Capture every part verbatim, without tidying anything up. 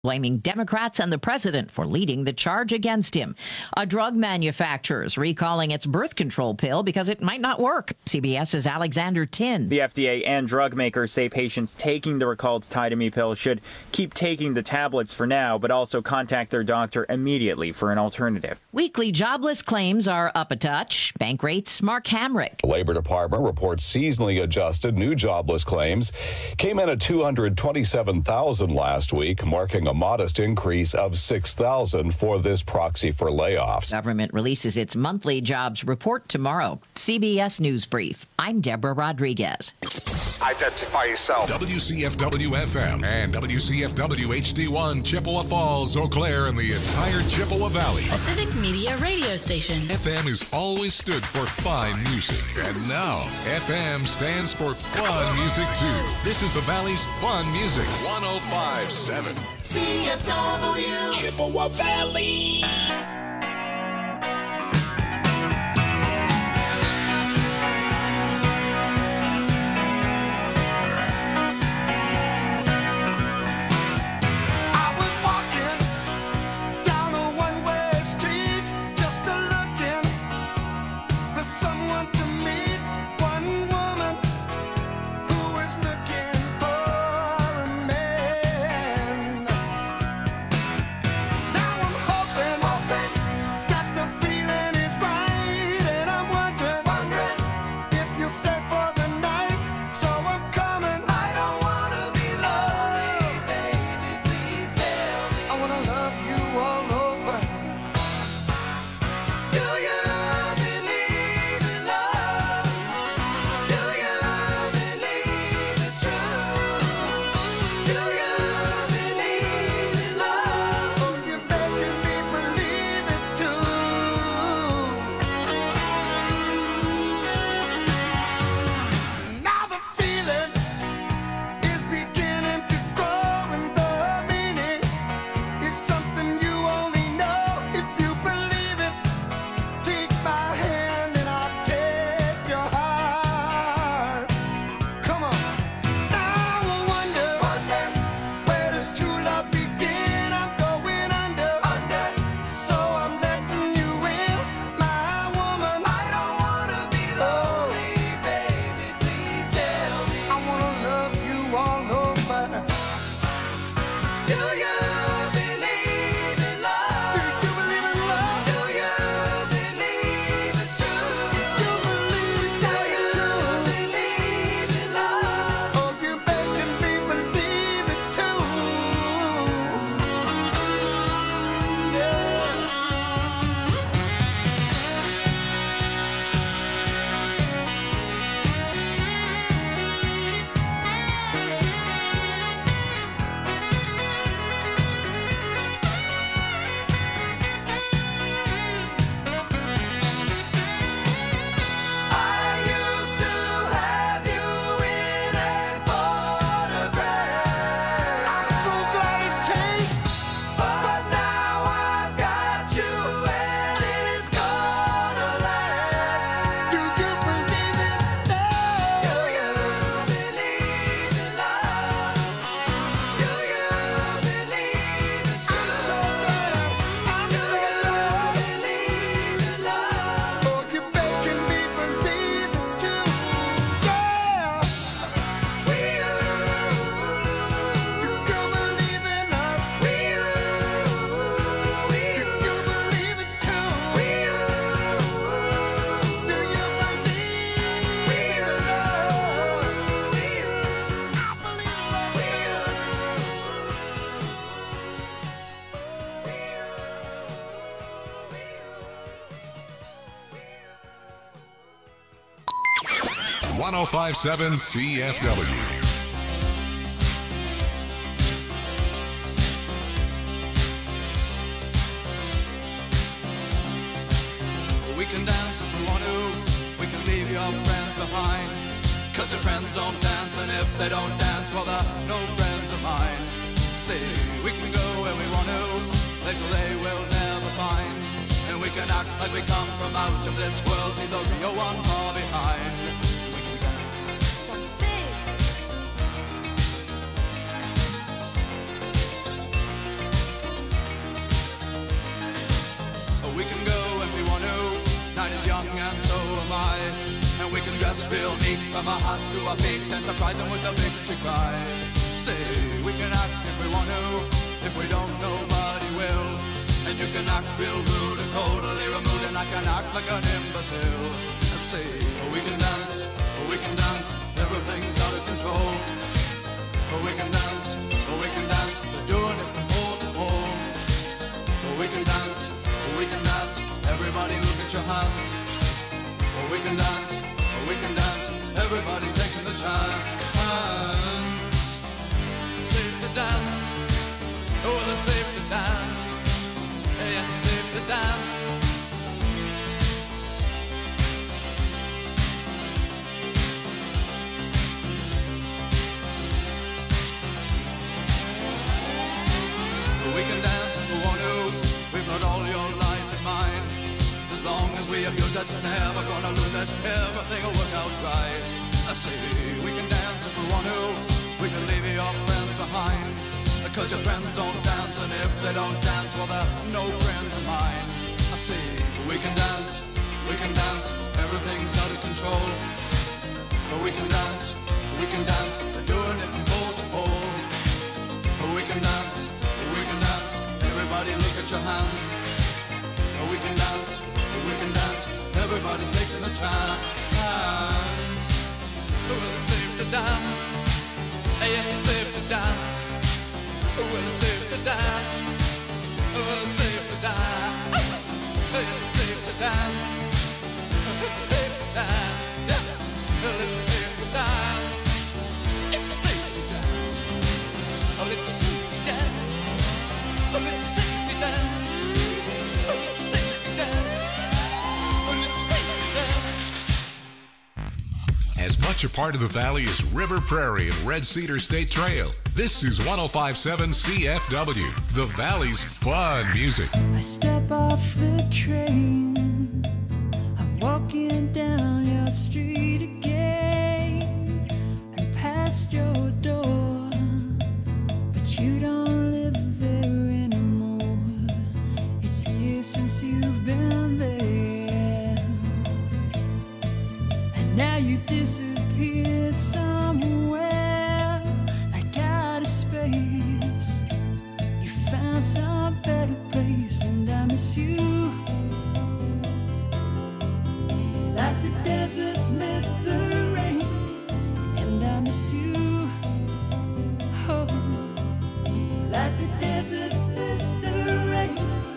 blaming Democrats and the president for leading the charge against him. A drug manufacturer is recalling its birth control pill because it might not work. CBS's Alexander Tin. The F D A and drug makers say patients taking the recalled Tide-Me pill should keep taking the tablets for now, but also contact their doctor immediately for an alternative. Weekly jobless claims are up a touch. Bank rates, Mark Hamrick. The Labor Department reports seasonally adjusted new jobless claims came in at two hundred twenty-seven thousand last week, marking a modest increase of six thousand for this proxy for layoffs. Government releases its monthly jobs report tomorrow. C B S News Brief. I'm Deborah Rodriguez. Identify yourself. W C F W F M and W C F W H D one, Chippewa Falls, Eau Claire, and the entire Chippewa Valley. A Civic Media radio station. F M has always stood for fine music, and now F M stands for fun music too. This is the Valley's fun music. one oh five point seven C F W Chippewa Valley. one oh five point seven C F W. We can dance if we want to, we can leave your friends behind, cause your friends don't dance, and if they don't dance, well they're no friends of mine. See, we can go where we want to, places they will never find, and we can act like we come from out of this world, leave the real one far behind. We can dance. Don't say it. dress real neat from our hearts to our feet and surprise them with a victory cry. Say, we can act if we want to, if we don't, nobody will. And you can act real rude and totally removed, and I can act like an imbecile. Say, we can dance, we can dance, everything's out of control. We can dance, we can dance, we're doing it from pole to pole. We can dance, we can dance, everybody look at your hands. We can dance, we can dance, everybody's taking the chance. Safe to dance, oh, it's safe to dance. Yes, it's safe to dance. We can dance if we want to, we've got all your life in mind. As long as we abuse it, never gonna lose it, everything will work out right. I say, we can dance if we want to, we can leave your friends behind. Because your friends don't dance, and if they don't dance, well, they're no friends of mine. I say, we can dance, we can dance, everything's out of control. But we can dance, we can dance, we're doing it from pole to pole. But we can dance, we can dance, everybody look at your hands. But we can dance, we can dance, everybody's taking a chance. Well, it's safe to dance, yes, it's safe to dance. Well, it's safe to dance. Well, it's safe to dance. It's safe to dance. It's safe to dance. Yeah. Well, it's safe to dance. It's safe to dance. Oh, it's a safe dance. Oh, it's a safe dance. Oh, it's a safe dance. Oh, it's a safe dance. As much a part of the Valley as River Prairie and Red Cedar State Trail, this is one oh five point seven C F W, the Valley's fun music. I step off the train, I'm walking down your street again, and past your door, but you don't live there anymore. It's years since you've been there, and now you disappeared somewhere. You found some better place, and I miss you like the deserts miss the rain, and I miss you, oh, like the deserts miss the rain.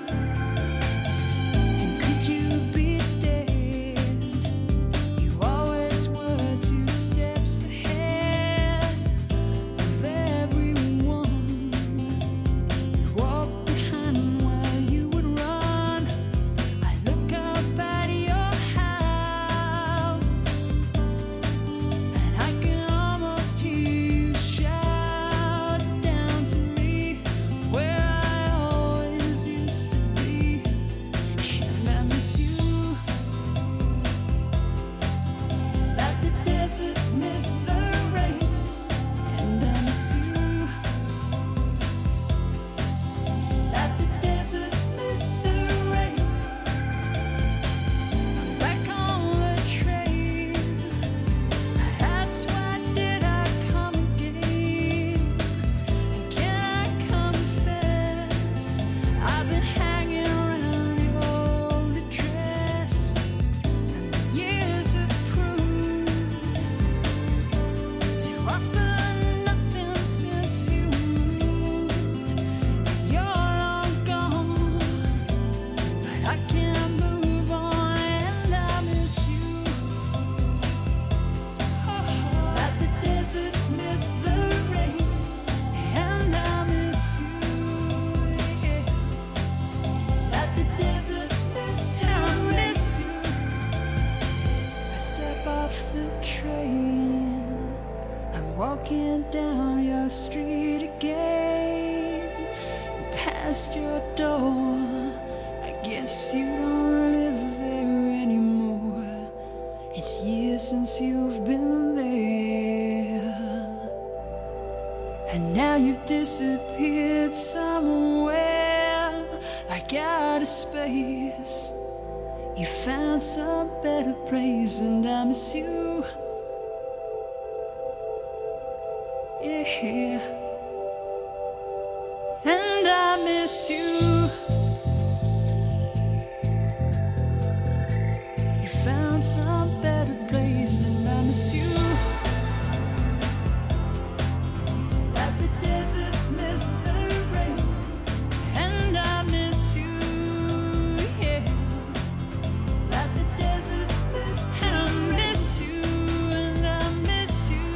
And could you be dead? You always were two steps ahead of everyone. past your door. I guess you don't live there anymore. It's years since you've been there, and now you've disappeared somewhere like outer space. You found some better place and I miss you. Yeah. And I miss you. You found some better place and I miss you. Like the deserts miss the rain. And I miss you. Yeah. Like the deserts miss the rain. And I miss you. And I miss you.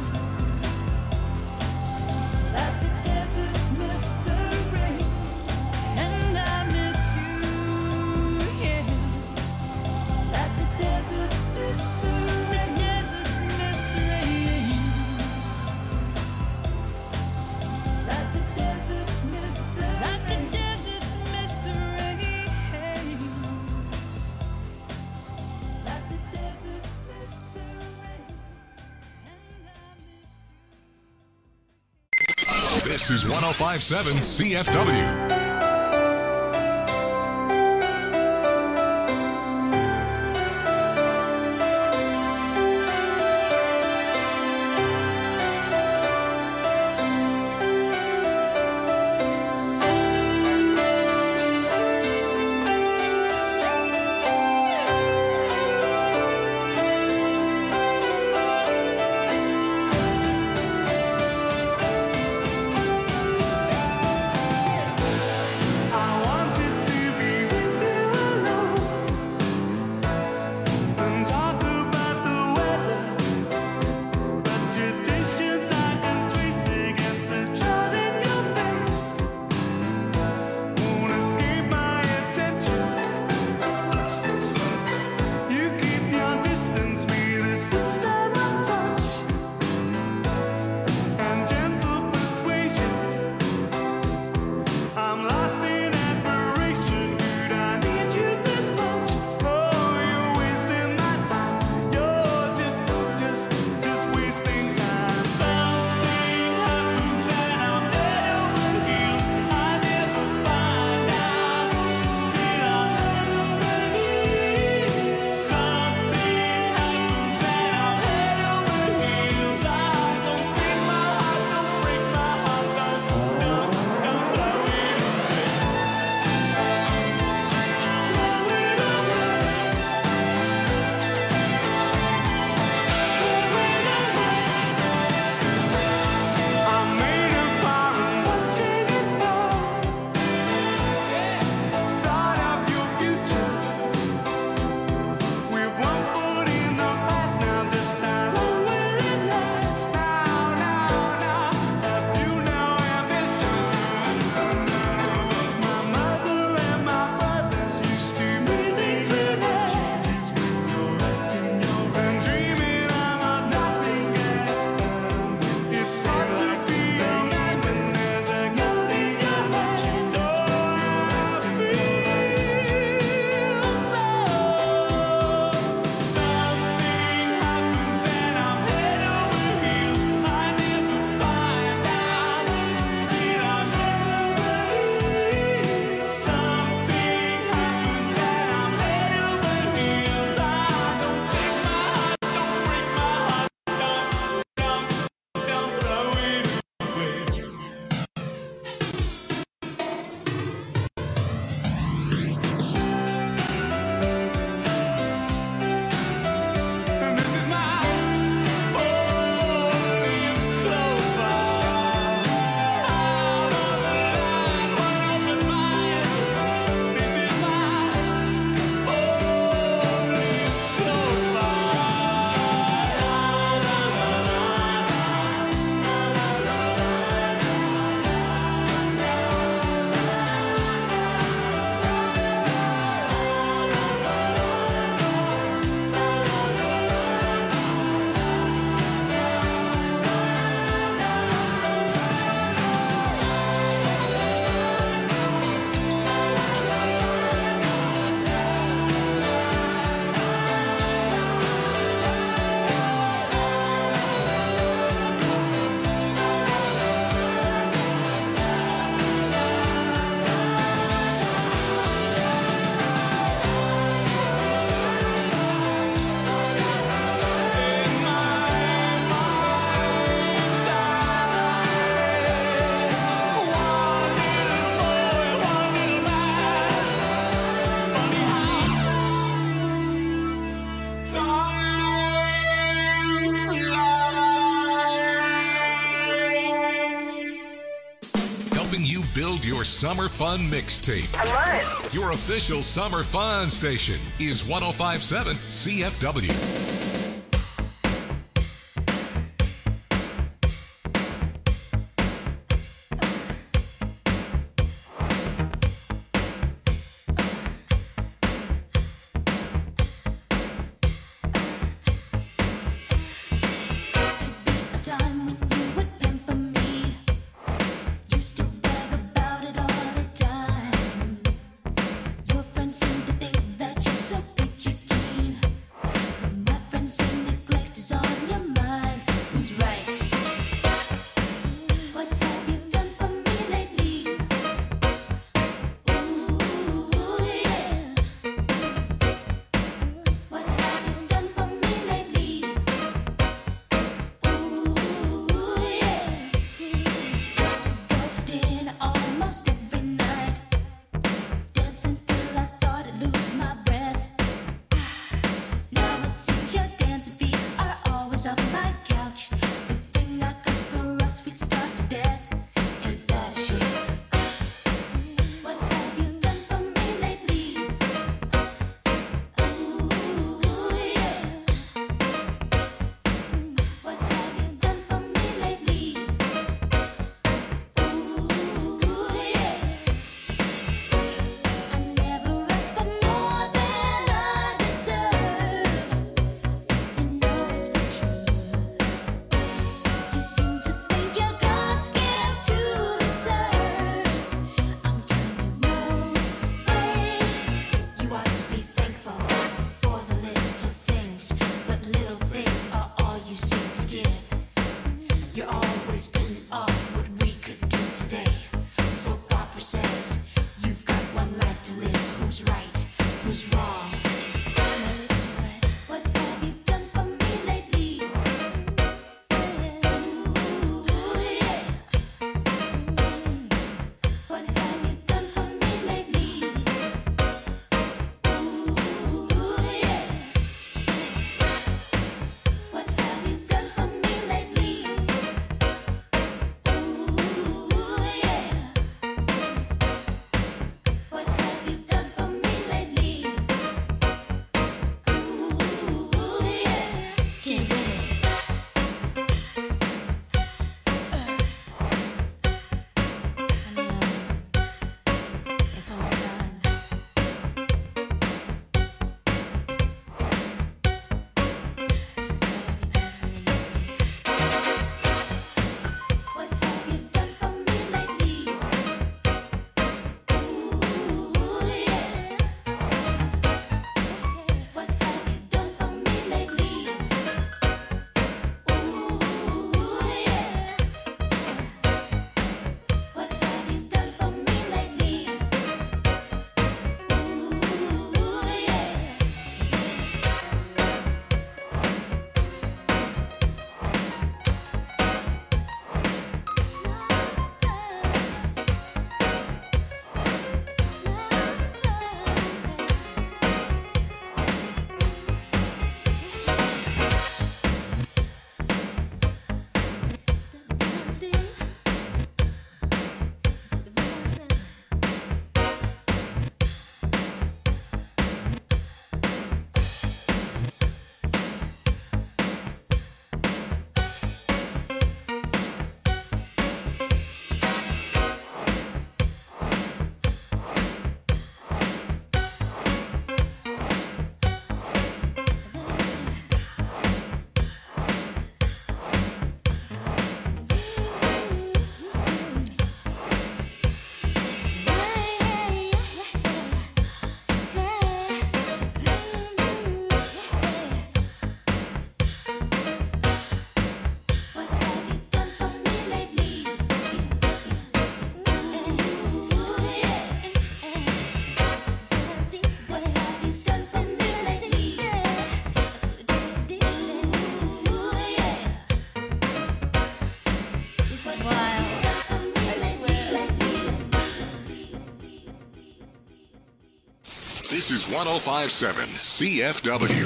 Like the deserts miss the rain. And I miss you. Yeah. Like the deserts miss the rain. Deserts miss the rain. Like the deserts miss the rain. Like the deserts miss the rain. Like the deserts miss the rain. And I miss you. This is one oh five point seven C F W. your summer fun mixtape. I love it. Your official summer fun station is one oh five point seven C F W. This is one oh five point seven C F W.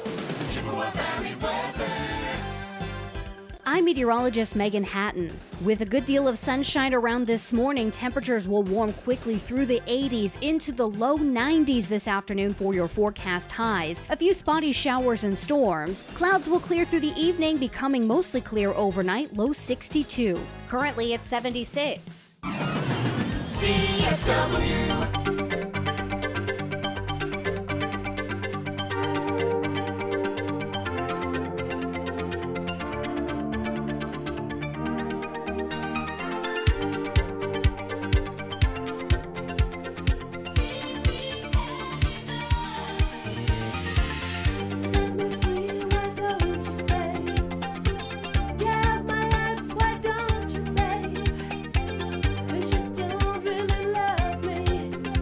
Chippewa Valley weather. I'm meteorologist Megan Hatton. With a good deal of sunshine around this morning, temperatures will warm quickly through the eighties into the low nineties this afternoon for your forecast highs. A few spotty showers and storms. Clouds will clear through the evening, becoming mostly clear overnight, low sixty-two. Currently it's seventy-six. C F W. Cause you don't really love me.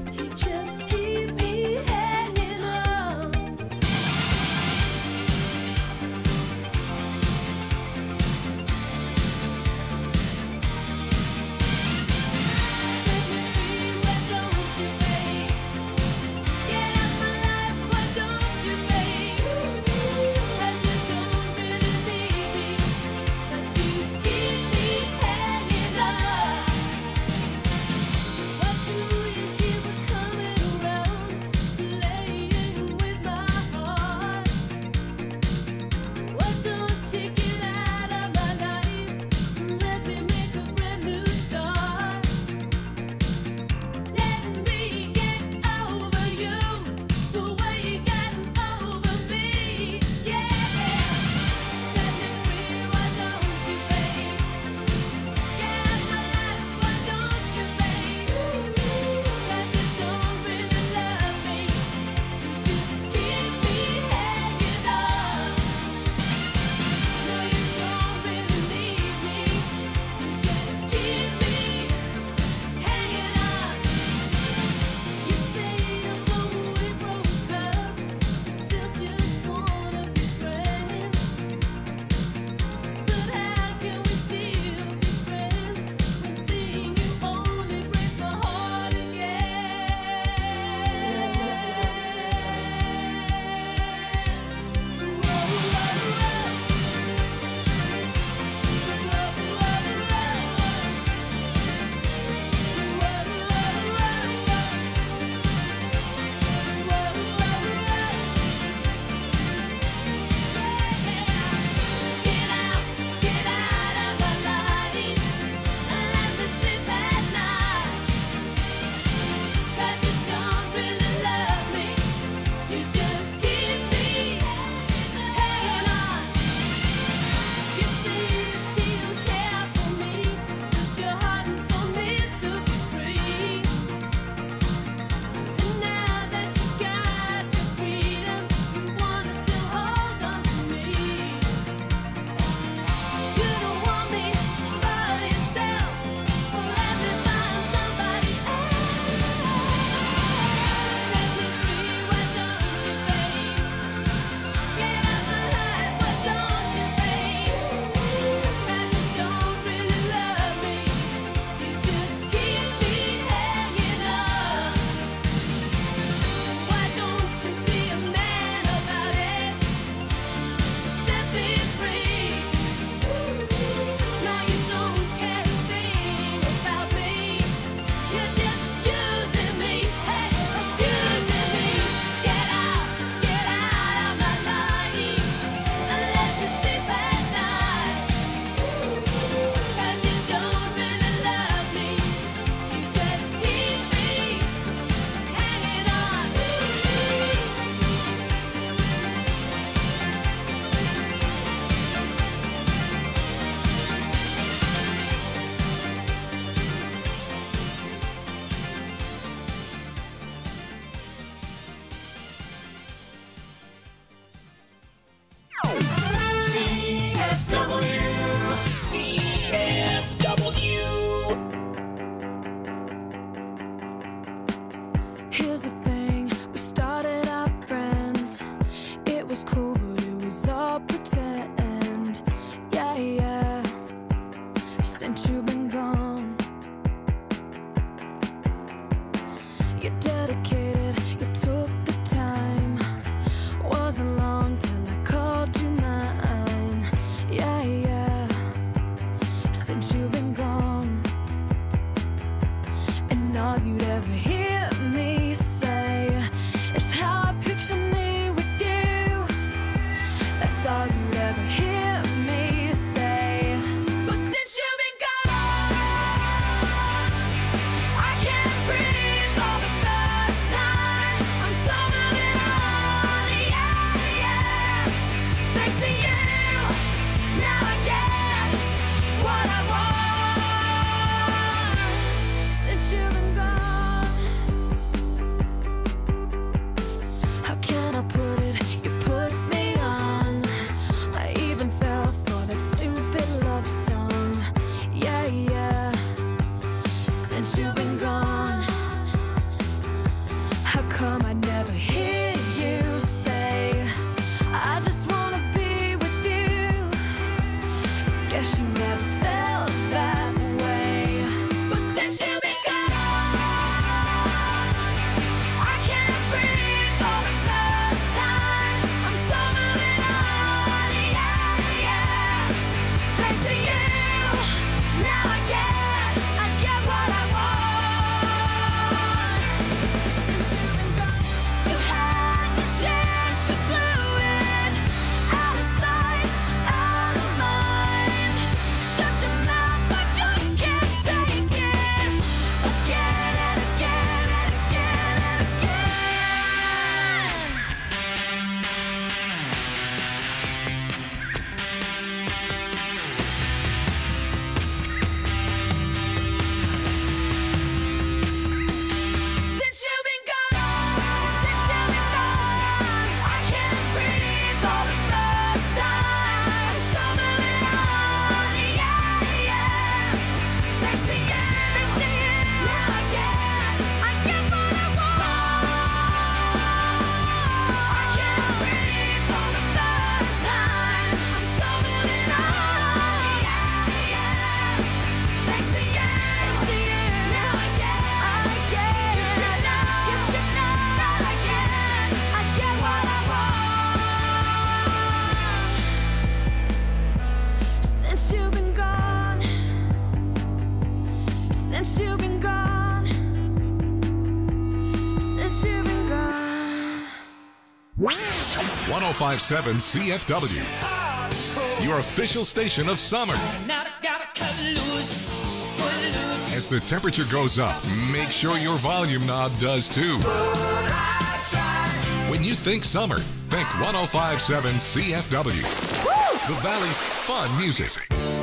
one oh five point seven C F W, your official station of summer. As the temperature goes up, make sure your volume knob does too. When you think summer, think one oh five point seven C F W, the Valley's fun music.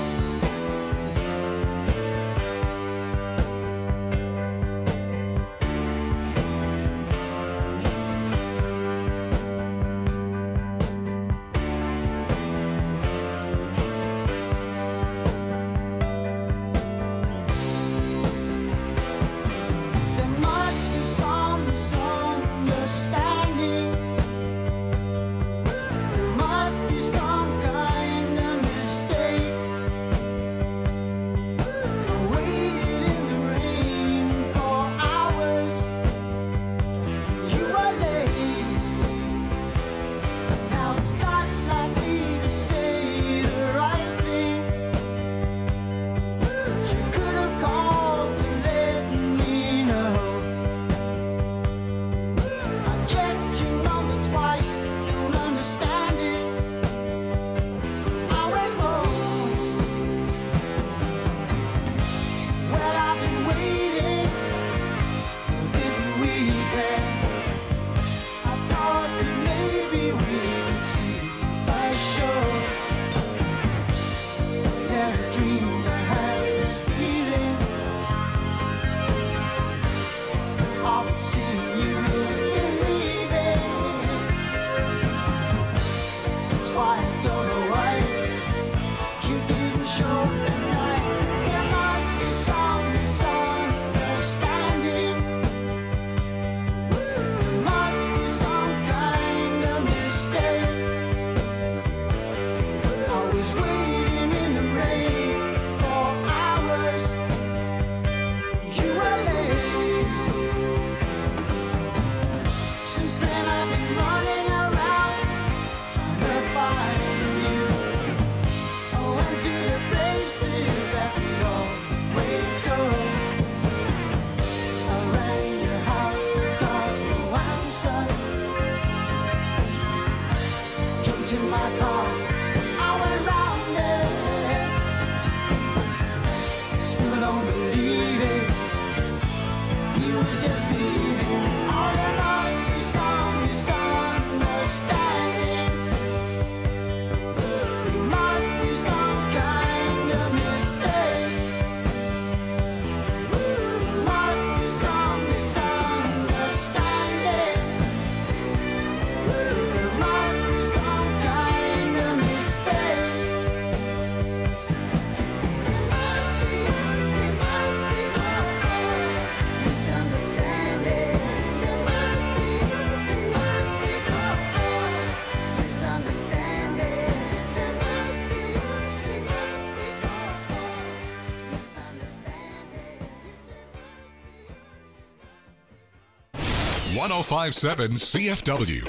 one oh five point seven C F W.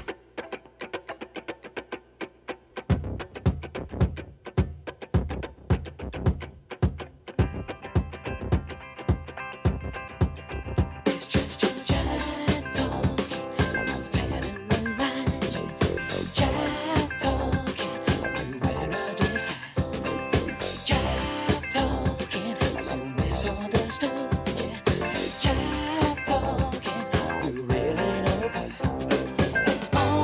Oh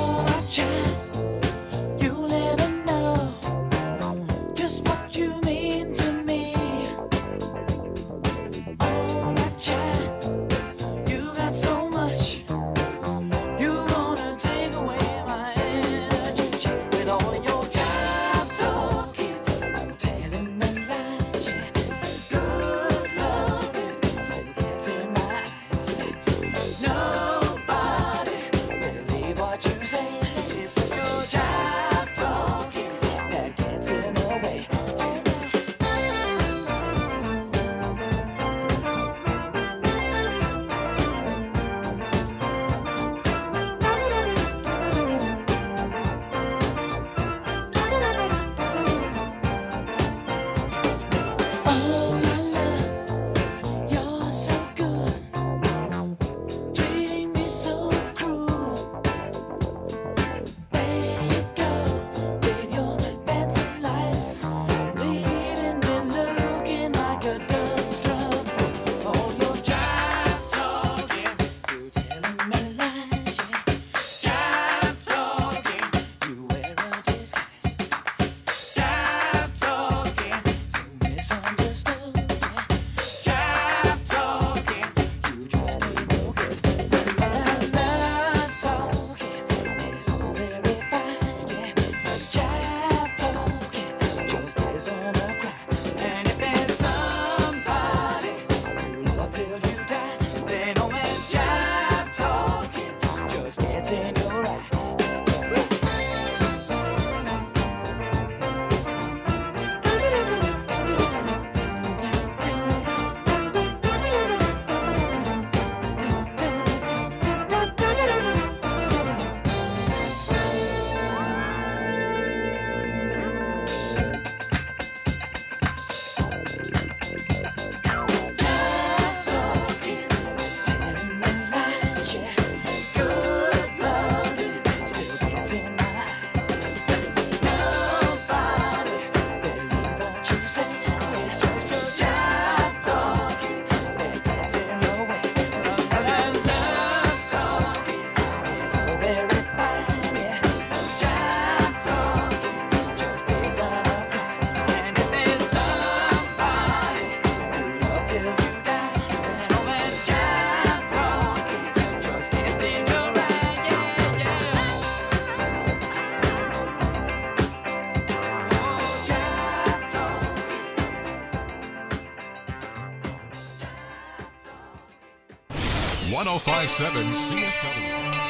one oh five point seven C F W.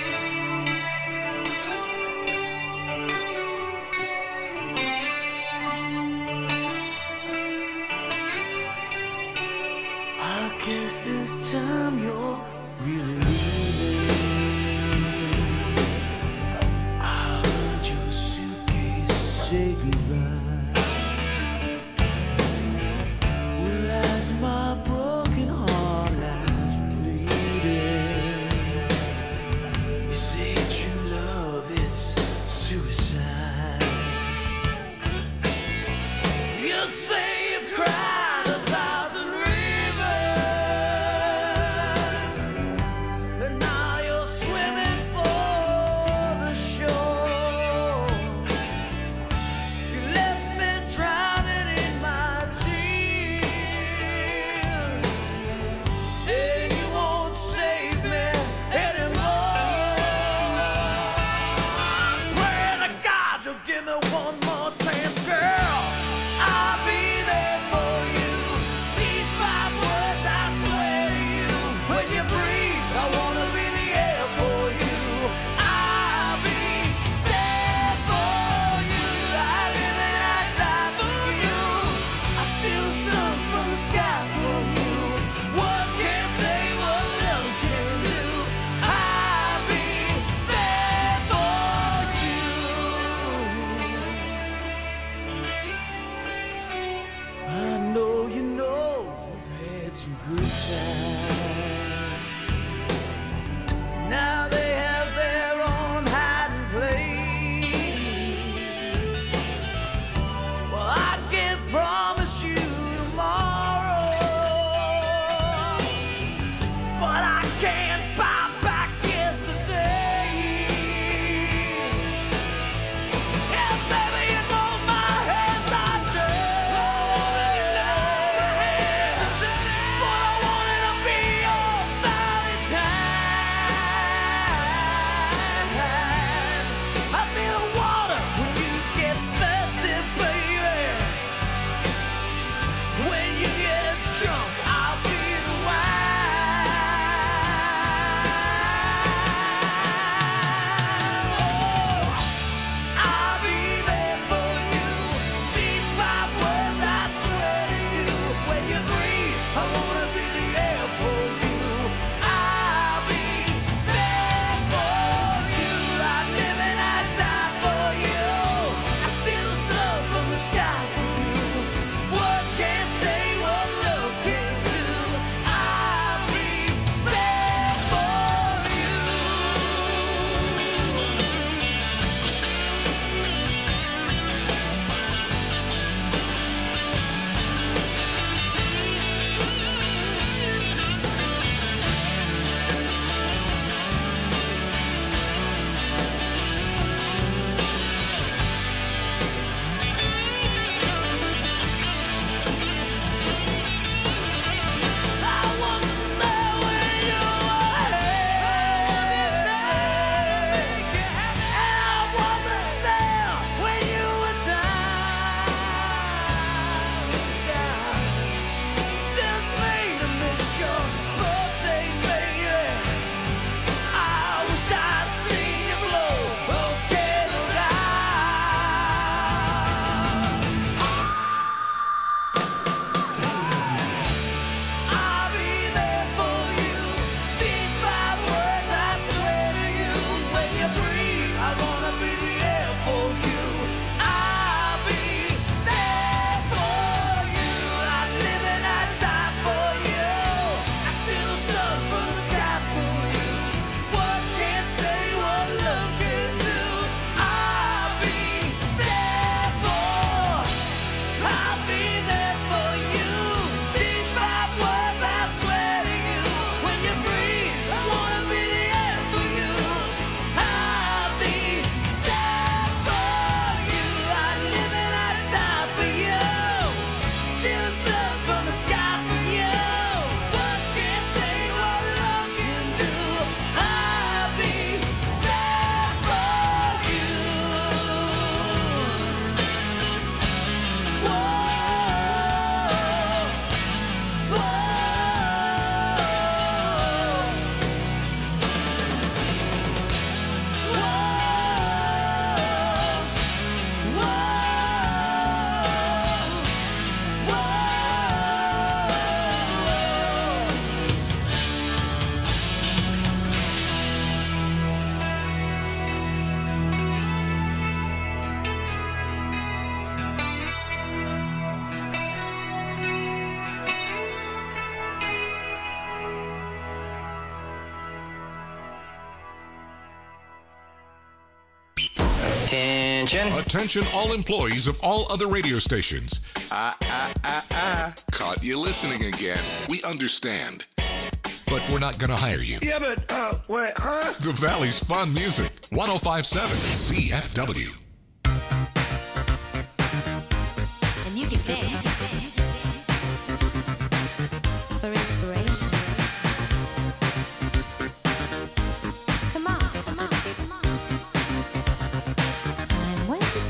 I guess this time you're really leaving. I heard your suitcase say goodbye. Well, as my broken heart lies bleeding, Attention. Attention all employees of all other radio stations. Ah, ah, ah, ah. Caught you listening again. We understand. But we're not going to hire you. Yeah, but, uh, what, huh? The Valley's Fun Music. one oh five point seven C F W. And you can dance for inspiration. Come on, come on, come on. I'm waiting.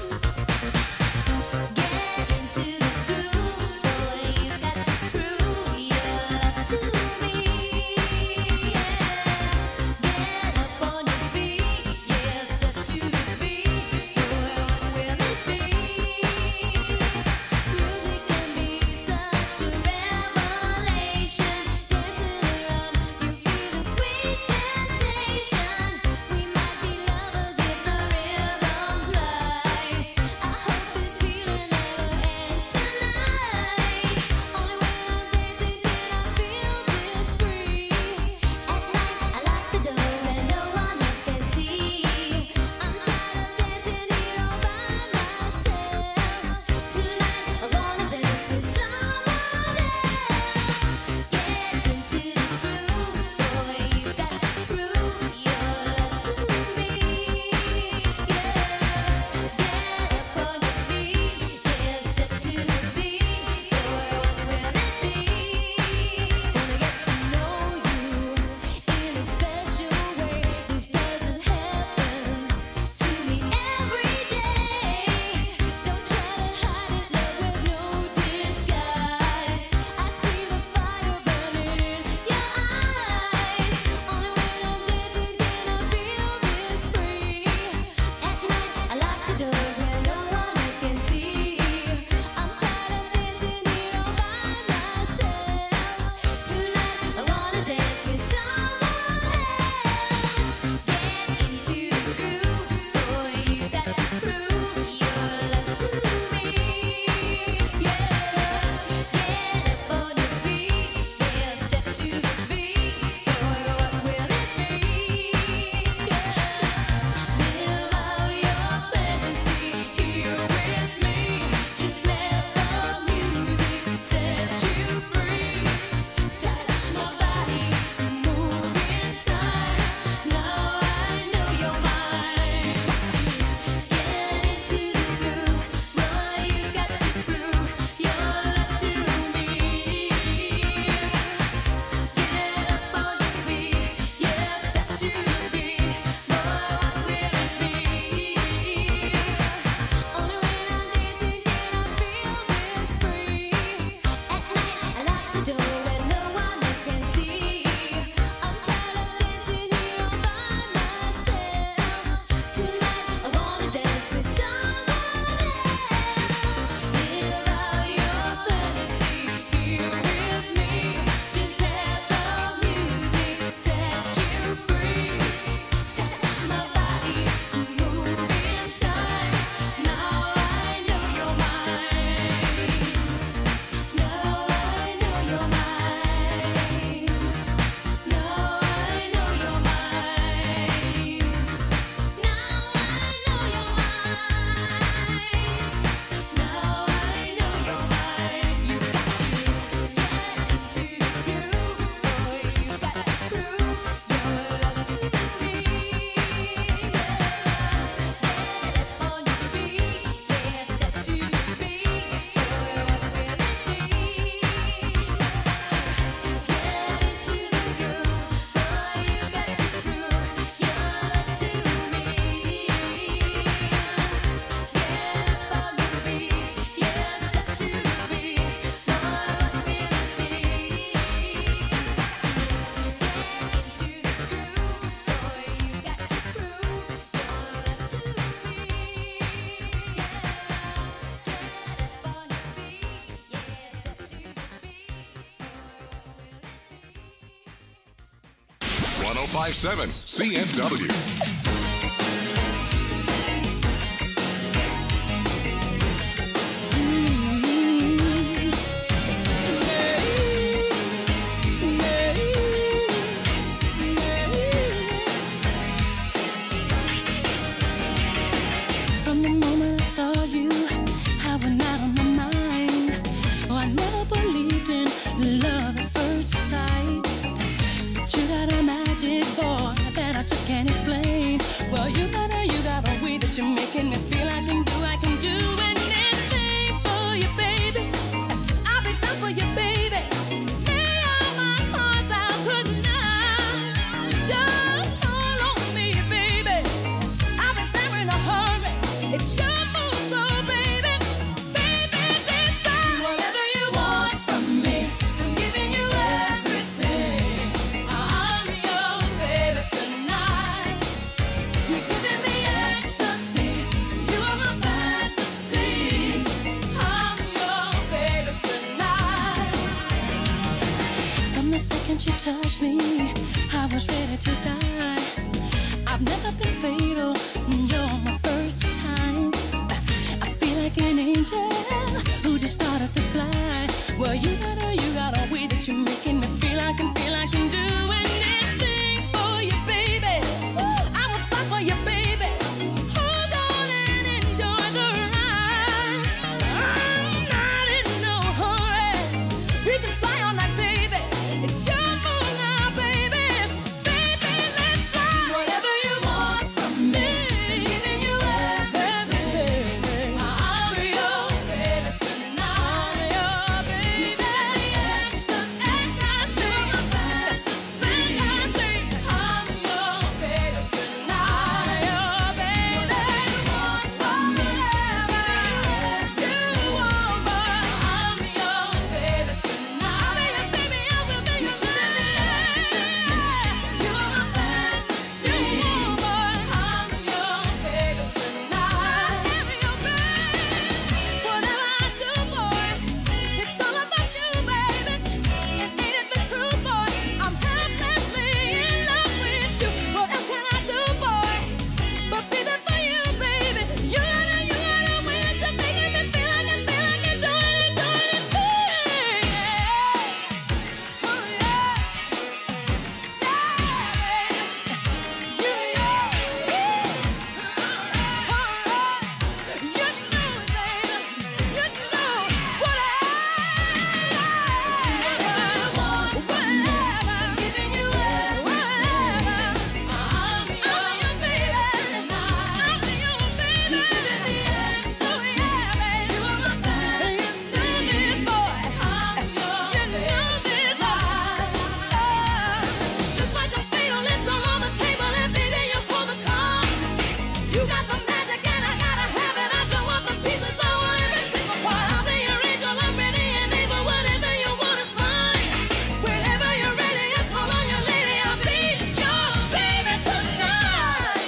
Get into the groove, boy. You got to prove your love to me. Get up on your feet, yeah. Step to the beat, boy. What will it be? Music can be such a revelation. Dancing around, you feel a sweet sensation. We might be lovers if the rhythm's right. I hope this feeling never ends tonight. Only when I'm dancing can I feel this free. At night, I lock the doors where no one else can see. I'm tired of dancing here all by myself. Tonight, I wanna dance with someone else. Get into the groove, boy. You got to prove your love to me. Yeah, get up on your feet, yeah. Step to the beat, boy. What will it be? Wanna get to know you in a special way. This doesn't happen to me every day. Don't try to hide it, love wears no disguise. I see the fire burning in your eyes. Only when I'm dancing can I feel this free. At night, I lock the doors where no one else can see. I'm tired of dancing here all by myself. Tonight, I wanna dance with someone else. Get into the groove, boy. You got to prove your love to me. Yeah, get up on your feet, yeah. Step to the beat, boy. What will it be? Yeah, live out your fantasy here with me. Just let the music set you free. Touch my body, move in time. Now I know you're mine. Get into the groove, boy. You got to prove your love to me. Get up on your feet, yeah. Step to the beat, boy. What will it be? Only when I'm dancing can I feel this free. At night, I lock the door where no one else can see. I'm tired of dancing here all by myself. Tonight, I wanna dance with someone else. Live out your fantasy here with me. Just let the music set you free. Touch my body, move in time. Now I know you're mine. Now I know you're mine. Now I know you're mine. Now I know you're mine. Now I know you're mine. You got to get into the groove, boy. You got to prove your love to me. Get up on your feet, yeah. Step to the beat, boy. What will it be? Get into the groove, boy. You got to prove your love to me. Get up on your feet, yeah. Step to the beat, boy. What will it be? Get into the groove, boy. You got to prove your love to me. Get up on your feet, yeah. Step to the beat, one oh five point seven C F W. making me feel I can do, I can do anything for you, baby. I'll be done for you, baby. Lay all my cards out tonight. Just call on me, baby. I'll be there in a hurry. It's your move, so baby, baby, decide whatever you want from me. I'm giving you everything. I'm your baby tonight. You're giving me ecstasy. You are my fantasy. I'm your baby tonight. From the second you touched me, I was ready to die. I've never been fatal. You're my first time. I feel like an angel who just started to fly. Well, you got a, you got a way that you're making me feel I can feel I can do anything for you, baby. I will fight for you, baby. Hold on and enjoy the ride. I'm not in no hurry. We can fly all night, baby. It's your move now, baby. Baby, let's fly. Whatever you want from me, giving you everything. I'm your baby tonight. Your baby, ecstasy, ecstasy, fantasy. I'm your baby tonight. Your baby, want whatever you want, but I'm your baby tonight. I'll be your baby, I will be your baby. You are my fantasy, but I'm your baby tonight. I'm your baby. Whatever I do, boy, it's all about you, baby. And ain't it the truth, boy? I'm helplessly in love with you. What else can I do, boy, but be there for you, baby? You gotta, you gotta win to making me feel like I feel like I do it, do anything. Oh yeah, yeah, baby. You know, alright. You know, baby. You know whatever, whatever, giving you whatever. I'm your baby. I'm your baby. Oh yeah, baby. You are my fantasy. You know this, boy. I'm your baby. Just like a fatal list on the table, and baby, you hold the card. You got the magic, and I gotta have it. I don't want the pieces, I want every single part. I'll be your angel, I'm ready and able. Whatever you want is fine. Whenever you're ready, just call on your lady. I'll be your baby tonight.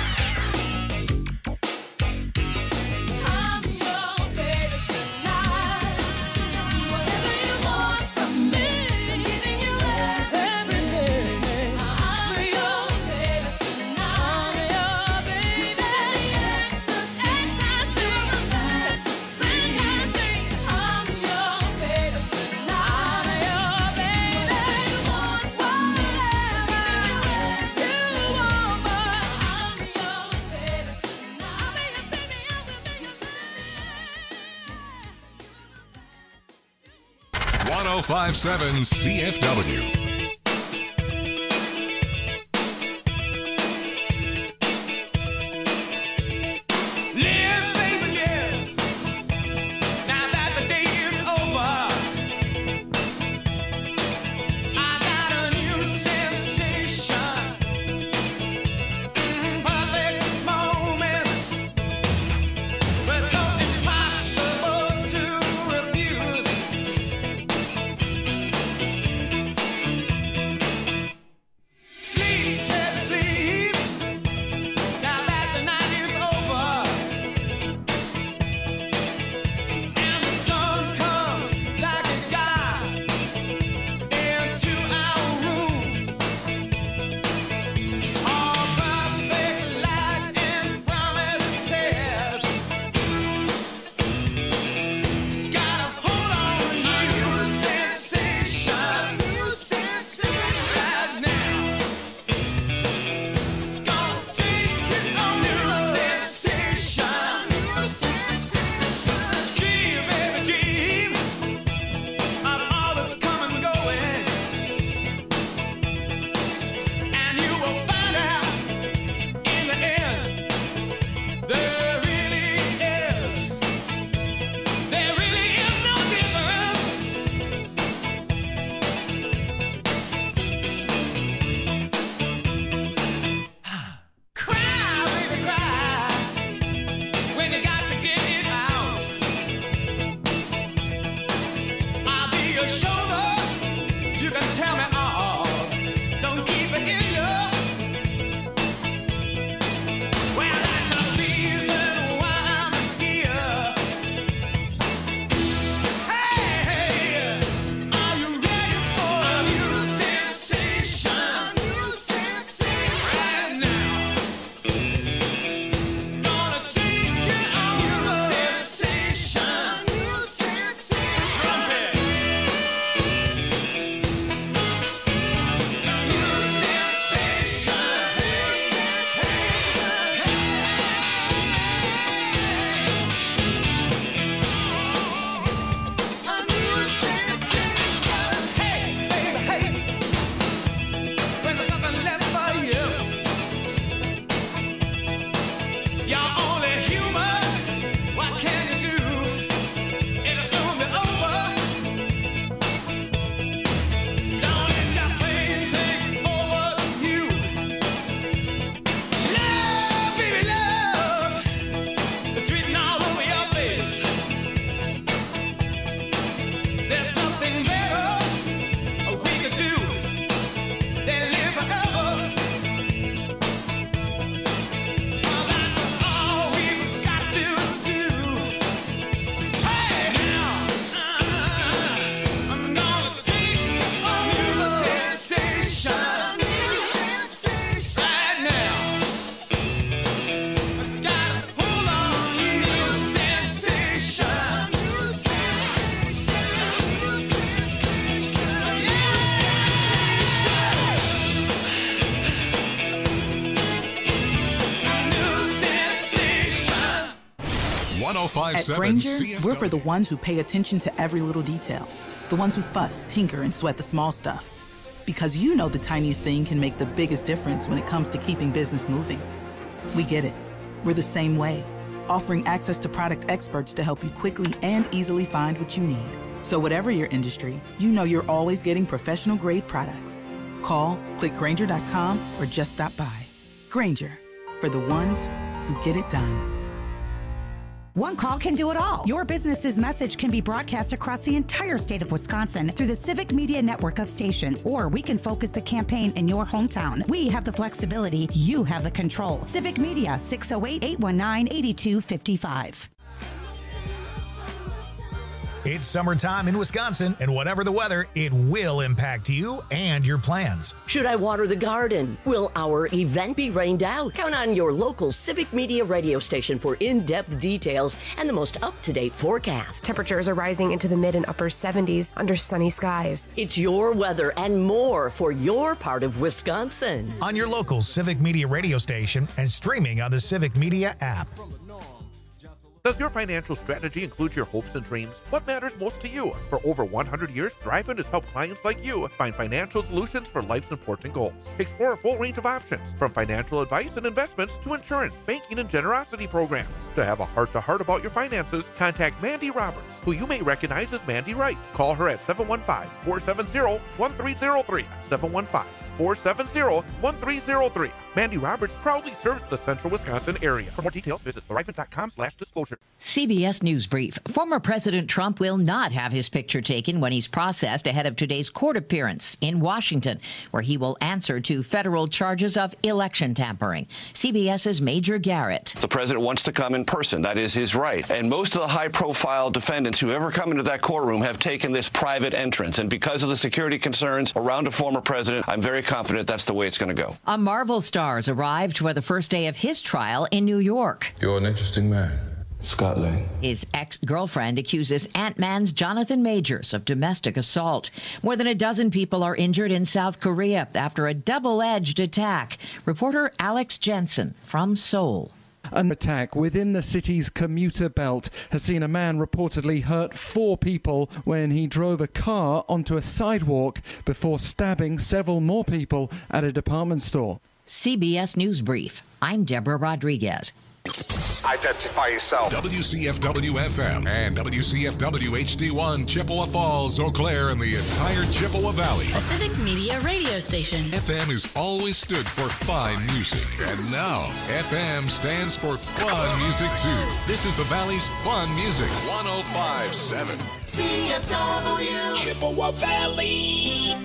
I'm your baby tonight. Whatever you want from me, giving you everything. I'm your baby tonight. I'm your baby. Ecstasy, ecstasy, fantasy. I'm your baby tonight. I'm your baby. You want whatever you want, but I'm your baby tonight. I'll be your baby. I will be your baby. one oh five point seven C F W. Live, baby, live. Now that the day is over, I got a new sensation. Mm, perfect moments, but so impossible to refuse. one oh five At seven Granger, C F we're W. for the ones who pay attention to every little detail. The ones who fuss, tinker, and sweat the small stuff. Because you know the tiniest thing can make the biggest difference when it comes to keeping business moving. We get it. We're the same way, offering access to product experts to help you quickly and easily find what you need. So whatever your industry, you know you're always getting professional-grade products. Call, click Granger dot com, or just stop by. Granger, for the ones who get it done. One call can do it all. Your business's message can be broadcast across the entire state of Wisconsin through the Civic Media network of stations, or we can focus the campaign in your hometown. We have the flexibility. You have the control. Civic Media, six oh eight, eight one nine, eight two five five. It's summertime in Wisconsin, and whatever the weather, it will impact you and your plans. Should I water the garden? Will our event be rained out? Count on your local Civic Media radio station for in-depth details and the most up-to-date forecast. Temperatures are rising into the mid and upper seventies under sunny skies. It's your weather and more for your part of Wisconsin. On your local Civic Media radio station and streaming on the Civic Media app. Does your financial strategy include your hopes and dreams? What matters most to you? For over one hundred years, Thrivent has helped clients like you find financial solutions for life's important goals. Explore a full range of options, from financial advice and investments to insurance, banking, and generosity programs. To have a heart-to-heart about your finances, contact Mandy Roberts, who you may recognize as Mandy Wright. Call her at seven one five, four seven zero, one three zero three, seven one five, four seven zero, one three zero three. Mandy Roberts proudly serves the central Wisconsin area. For more details, visit thrivent dot com slash disclosure. C B S News Brief. Former President Trump will not have his picture taken when he's processed ahead of today's court appearance in Washington, where he will answer to federal charges of election tampering. CBS's Major Garrett. The president wants to come in person. That is his right. And most of the high-profile defendants who ever come into that courtroom have taken this private entrance. And because of the security concerns around a former president, I'm very confident that's the way it's going to go. A Marvel star arrived for the first day of his trial in New York. You're an interesting man, Scott Lang. His ex-girlfriend accuses Ant-Man's Jonathan Majors of domestic assault. More than a dozen people are injured in South Korea after a double-edged attack. Reporter Alex Jensen from Seoul. An attack within the city's commuter belt has seen a man reportedly hurt four people when he drove a car onto a sidewalk before stabbing several more people at a department store. C B S News Brief. I'm Deborah Rodriguez. Identify yourself. W C F W F M and W C F W H D one, Chippewa Falls, Eau Claire, and the entire Chippewa Valley. A Civic Media radio station. F M has always stood for fine music, and now F M stands for fun music too. This is the Valley's fun music. one oh five point seven C F W Chippewa Valley.